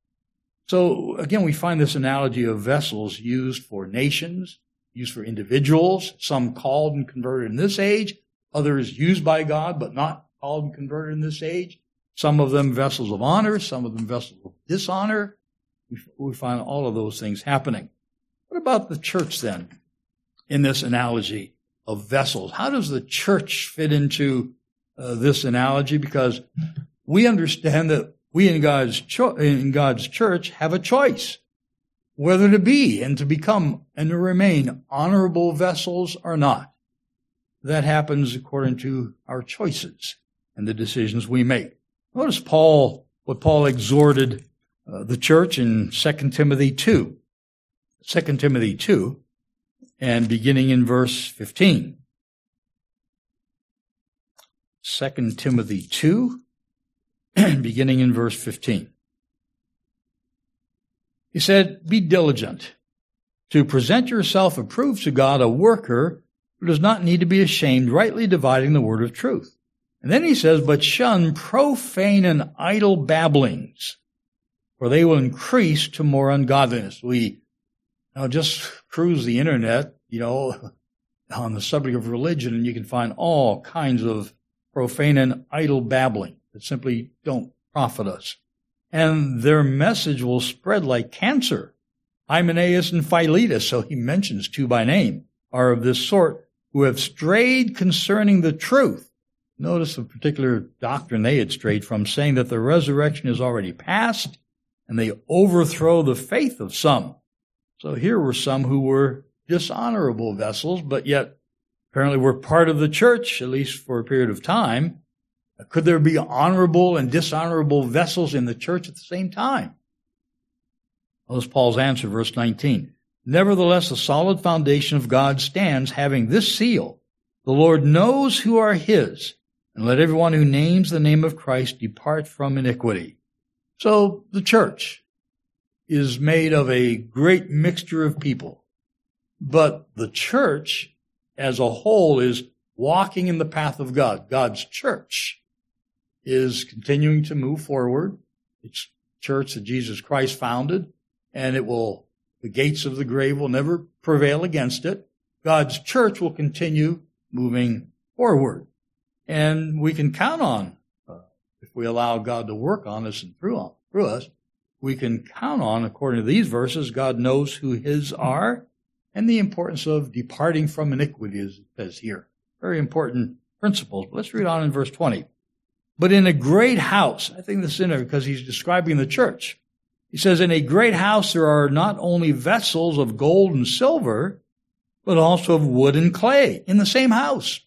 S1: So again, we find this analogy of vessels used for nations, used for individuals, some called and converted in this age, others used by God but not called and converted in this age, some of them vessels of honor, some of them vessels of dishonor. We find all of those things happening. What about the church then in this analogy of vessels? How does the church fit into uh, this analogy? Because we understand that we in God's cho- in God's church have a choice whether to be and to become and to remain honorable vessels or not. That happens according to our choices and the decisions we make. Notice Paul, what Paul exhorted uh, the church in Second Timothy two. Second Timothy two, and beginning in verse fifteen. Second Timothy two, beginning in verse fifteen. He said, be diligent to present yourself approved to God, a worker who does not need to be ashamed, rightly dividing the word of truth. And then he says, but shun profane and idle babblings, for they will increase to more ungodliness. We you know, just cruise the internet, you know, on the subject of religion, and you can find all kinds of profane and idle babbling that simply don't profit us. And their message will spread like cancer. Hymenaeus and Philetus, so he mentions two by name, are of this sort, who have strayed concerning the truth. Notice the particular doctrine they had strayed from, saying that the resurrection is already past, and they overthrow the faith of some. So here were some who were dishonorable vessels, but yet apparently were part of the church, at least for a period of time. Could there be honorable and dishonorable vessels in the church at the same time? Well, that's Paul's answer, verse nineteen. Nevertheless, the solid foundation of God stands, having this seal: the Lord knows who are his, and let everyone who names the name of Christ depart from iniquity. So the church is made of a great mixture of people, but the church as a whole is walking in the path of God. God's church is continuing to move forward. It's a church that Jesus Christ founded, and it will, the gates of the grave will never prevail against it. God's church will continue moving forward. And we can count on, uh, if we allow God to work on us and through, through us, we can count on, according to these verses, God knows who his are, and the importance of departing from iniquity, as it says here. Very important principles. But let's read on in verse twenty. But in a great house, I think this is in there because he's describing the church. He says, in a great house there are not only vessels of gold and silver, but also of wood and clay in the same house,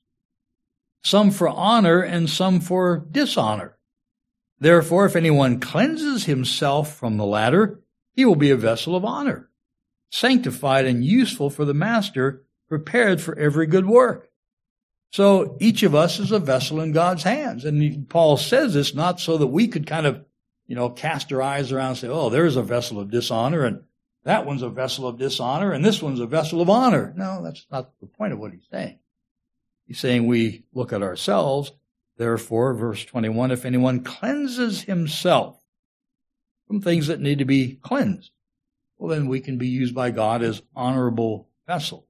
S1: some for honor and some for dishonor. Therefore, if anyone cleanses himself from the latter, he will be a vessel of honor, sanctified and useful for the master, prepared for every good work. So each of us is a vessel in God's hands. And Paul says this not so that we could kind of, you know, cast our eyes around and say, oh, there's a vessel of dishonor, and that one's a vessel of dishonor, and this one's a vessel of honor. No, that's not the point of what he's saying. He's saying we look at ourselves. Therefore, verse twenty-one, if anyone cleanses himself from things that need to be cleansed, well, then we can be used by God as honorable vessels.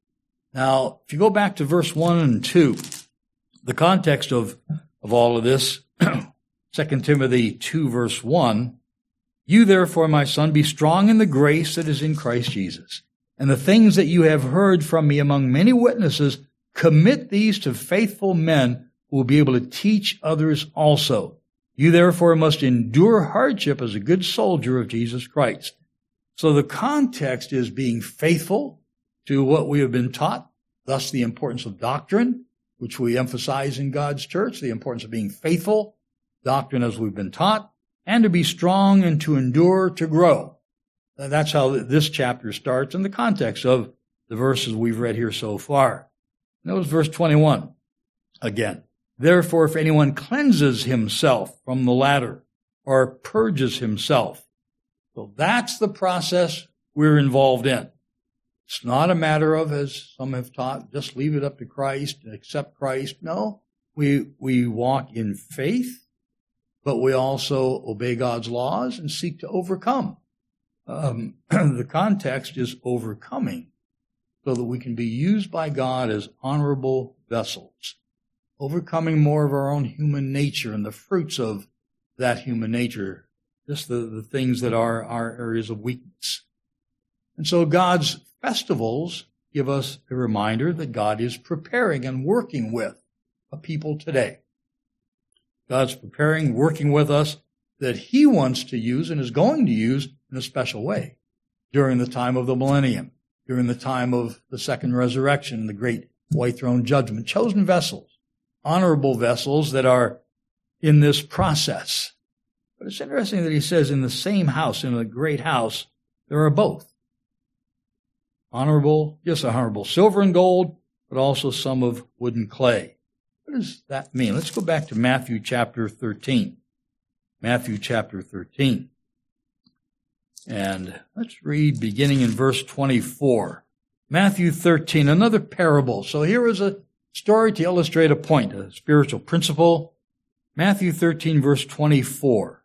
S1: Now, if you go back to verse one and two, the context of, of all of this, Second Timothy two, verse one, you therefore, my son, be strong in the grace that is in Christ Jesus. And the things that you have heard from me among many witnesses, commit these to faithful men who will be able to teach others also. You therefore must endure hardship as a good soldier of Jesus Christ. So the context is being faithful to what we have been taught, thus the importance of doctrine, which we emphasize in God's church, the importance of being faithful, doctrine as we've been taught, and to be strong and to endure, to grow. That's how this chapter starts in the context of the verses we've read here so far. Notice verse twenty-one again. Therefore, if anyone cleanses himself from the latter or purges himself, so that's the process we're involved in. It's not a matter of, as some have taught, just leave it up to Christ and accept Christ. No, we we walk in faith, but we also obey God's laws and seek to overcome. Um, the context is overcoming so that we can be used by God as honorable vessels, overcoming more of our own human nature and the fruits of that human nature, just the, the things that are our areas of weakness. And so God's festivals give us a reminder that God is preparing and working with a people today. God's preparing, working with us that he wants to use and is going to use in a special way during the time of the millennium, during the time of the second resurrection, the great white throne judgment. Chosen vessels, honorable vessels that are in this process. But it's interesting that he says in the same house, in a great house, there are both. Honorable, yes, honorable silver and gold, but also some of wood and clay. What does that mean? Let's go back to Matthew chapter thirteen. Matthew chapter thirteen. And let's read beginning in verse twenty-four. Matthew thirteen, another parable. So here is a story to illustrate a point, a spiritual principle. Matthew thirteen, verse twenty-four.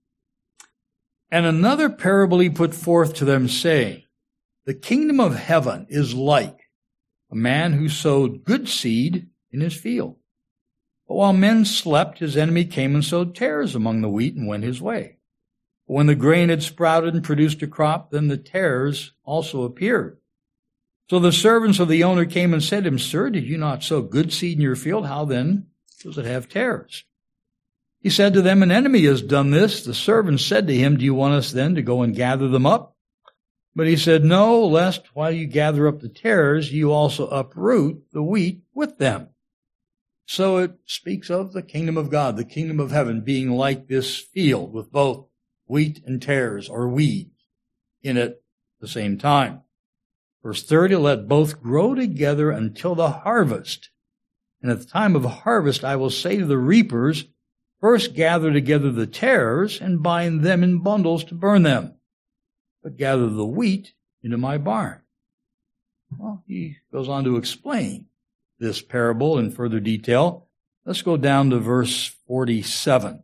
S1: And another parable he put forth to them, saying, the kingdom of heaven is like a man who sowed good seed in his field. But while men slept, his enemy came and sowed tares among the wheat and went his way. But when the grain had sprouted and produced a crop, then the tares also appeared. So the servants of the owner came and said to him, Sir, did you not sow good seed in your field? How then does it have tares? He said to them, An enemy has done this. The servants said to him, Do you want us then to go and gather them up? But he said, No, lest while you gather up the tares, you also uproot the wheat with them. So it speaks of the kingdom of God, the kingdom of heaven, being like this field with both wheat and tares or weeds in it at the same time. Verse thirty, let both grow together until the harvest. And at the time of harvest, I will say to the reapers, First gather together the tares and bind them in bundles to burn them, but gather the wheat into my barn. Well, he goes on to explain this parable in further detail. Let's go down to verse forty-seven.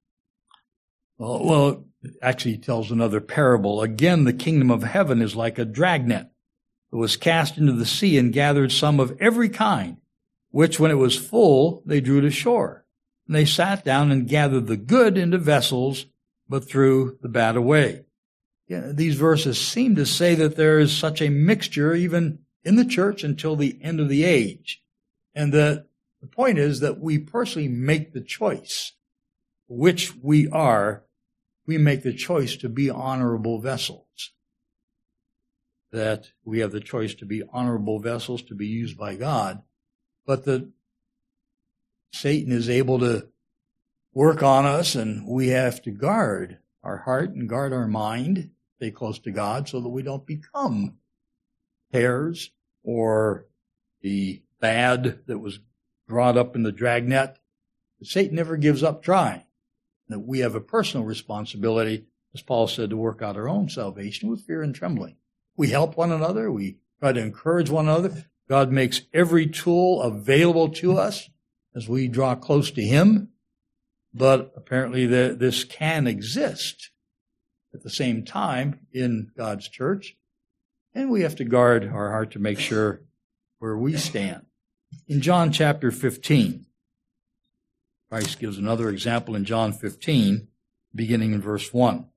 S1: Well, well, actually he tells another parable. Again, the kingdom of heaven is like a dragnet that was cast into the sea and gathered some of every kind, which when it was full, they drew to shore. And they sat down and gathered the good into vessels, but threw the bad away. Yeah, these verses seem to say that there is such a mixture even in the church until the end of the age. And that the point is that we personally make the choice, which we are. We make the choice to be honorable vessels. That we have the choice to be honorable vessels, to be used by God. But that Satan is able to work on us, and we have to guard our heart and guard our mind, stay close to God, so that we don't become tares or the bad that was brought up in the dragnet. But Satan never gives up trying. That we have a personal responsibility, as Paul said, to work out our own salvation with fear and trembling. We help one another. We try to encourage one another. God makes every tool available to us as we draw close to Him. But apparently the, this can exist at the same time in God's church. And we have to guard our heart to make sure where we stand. In John chapter fifteen, Christ gives another example in John fifteen, beginning in verse one.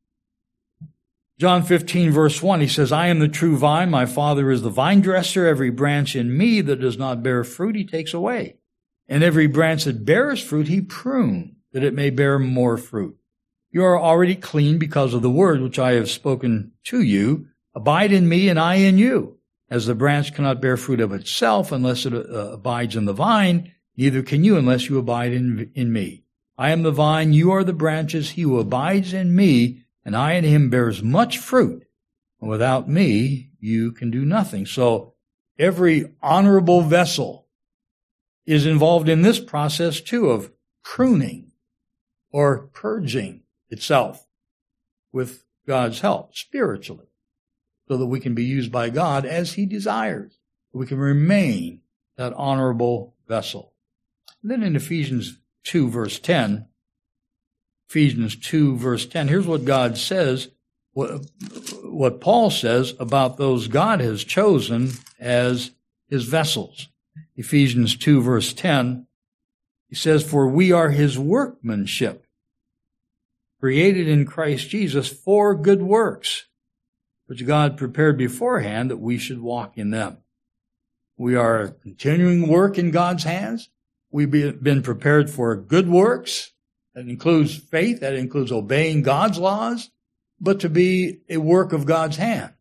S1: John fifteen, verse one, he says, I am the true vine, my Father is the vine dresser. Every branch in me that does not bear fruit, he takes away. And every branch that bears fruit, he prunes, that it may bear more fruit. You are already clean because of the word which I have spoken to you. Abide in me, and I in you. As the branch cannot bear fruit of itself unless it uh, abides in the vine, neither can you unless you abide in, in me. I am the vine, you are the branches. He who abides in me, and I in him, bears much fruit. And without me, you can do nothing. So every honorable vessel is involved in this process too of pruning or purging itself with God's help spiritually, so that we can be used by God as He desires. We can remain that honorable vessel. And then in Ephesians two, verse ten, Ephesians two, verse ten, here's what God says, what, what Paul says about those God has chosen as His vessels. Ephesians two, verse ten, he says, For we are His workmanship, created in Christ Jesus for good works, which God prepared beforehand that we should walk in them. We are a continuing work in God's hands. We've been prepared for good works. That includes faith. That includes obeying God's laws. But to be a work of God's hands.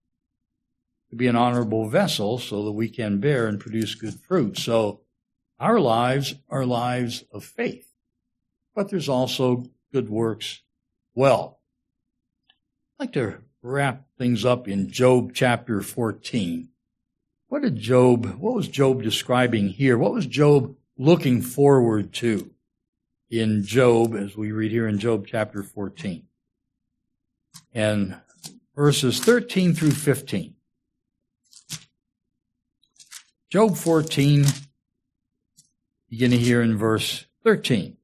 S1: To be an honorable vessel so that we can bear and produce good fruit. So our lives are lives of faith. But there's also good works well. I'd like to wrap things up in Job chapter fourteen. What did Job, what was Job describing here? What was Job looking forward to in Job, as we read here in Job chapter fourteen? And verses thirteen through fifteen. Job fourteen, beginning here in verse thirteen.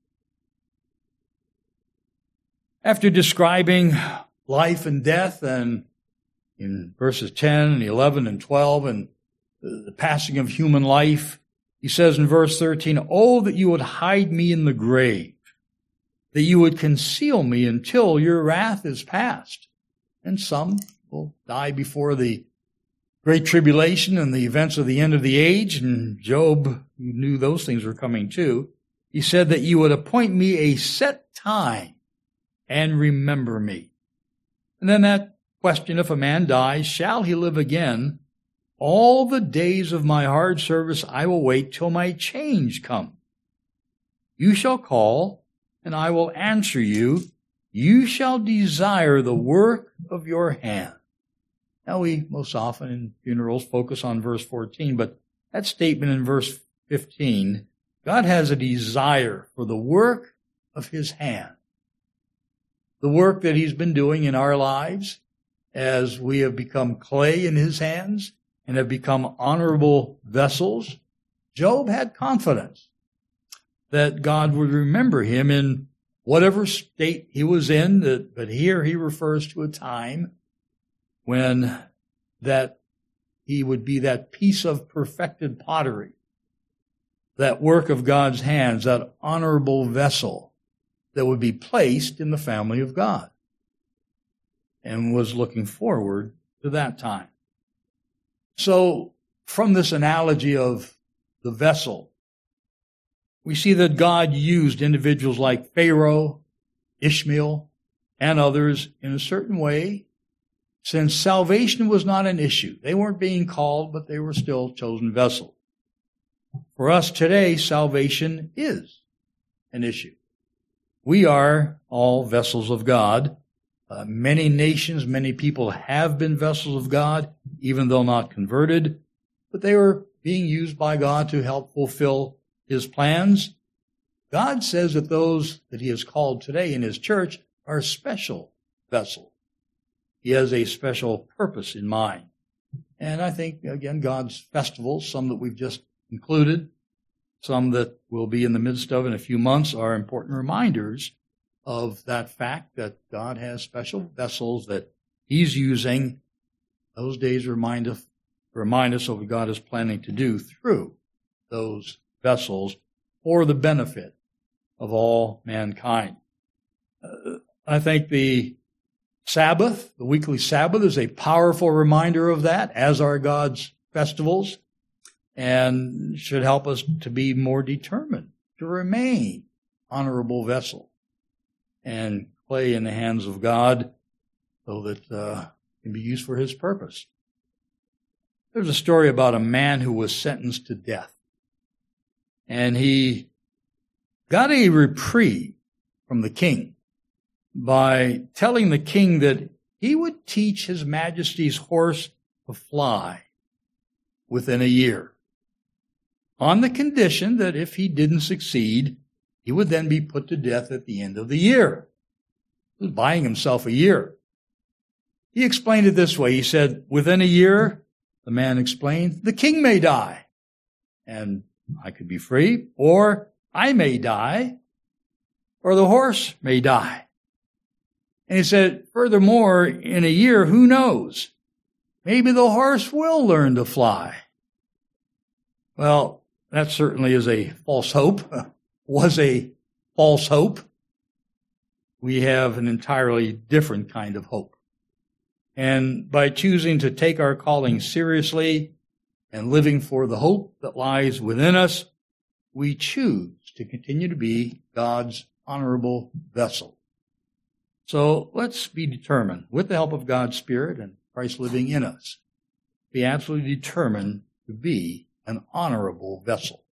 S1: After describing life and death, and in verses ten and eleven and twelve, and the passing of human life, he says in verse thirteen, "Oh, that you would hide me in the grave, that you would conceal me until your wrath is past." And some will die before the great tribulation and the events of the end of the age, and Job knew those things were coming too. He said that you would appoint me a set time and remember me. And then that question, if a man dies, shall he live again? All the days of my hard service I will wait till my change come. You shall call, and I will answer you. You shall desire the work of your hand. Now, we most often in funerals focus on verse fourteen, but that statement in verse fifteen, God has a desire for the work of his hand. The work that he's been doing in our lives as we have become clay in his hands and have become honorable vessels. Job had confidence that God would remember him in whatever state he was in, but here he refers to a time when that he would be that piece of perfected pottery, that work of God's hands, that honorable vessel that would be placed in the family of God, and was looking forward to that time. So from this analogy of the vessel, we see that God used individuals like Pharaoh, Ishmael, and others in a certain way, since salvation was not an issue. They weren't being called, but they were still chosen vessels. For us today, salvation is an issue. We are all vessels of God. Uh, many nations, many people have been vessels of God, even though not converted, but they were being used by God to help fulfill his plans. God says that those that he has called today in his church are special vessels. He has a special purpose in mind. And I think, again, God's festivals, some that we've just included, some that we'll be in the midst of in a few months, are important reminders of that fact that God has special vessels that he's using. Those days remind us, remind us of what God is planning to do through those vessels for the benefit of all mankind. Uh, I think the Sabbath, the weekly Sabbath, is a powerful reminder of that, as are God's festivals, and should help us to be more determined to remain honorable vessel and clay in the hands of God so that uh, can be used for his purpose. There's a story about a man who was sentenced to death, and he got a reprieve from the king by telling the king that he would teach his majesty's horse to fly within a year, on the condition that if he didn't succeed, he would then be put to death at the end of the year. He was buying himself a year. He explained it this way. He said, within a year, the man explained, the king may die, and I could be free, or I may die, or the horse may die. And he said, furthermore, in a year, who knows? Maybe the horse will learn to fly. Well, that certainly is a false hope, was a false hope. We have an entirely different kind of hope. And by choosing to take our calling seriously and living for the hope that lies within us, we choose to continue to be God's honorable vessel. So let's be determined, with the help of God's Spirit and Christ living in us, be absolutely determined to be an honorable vessel.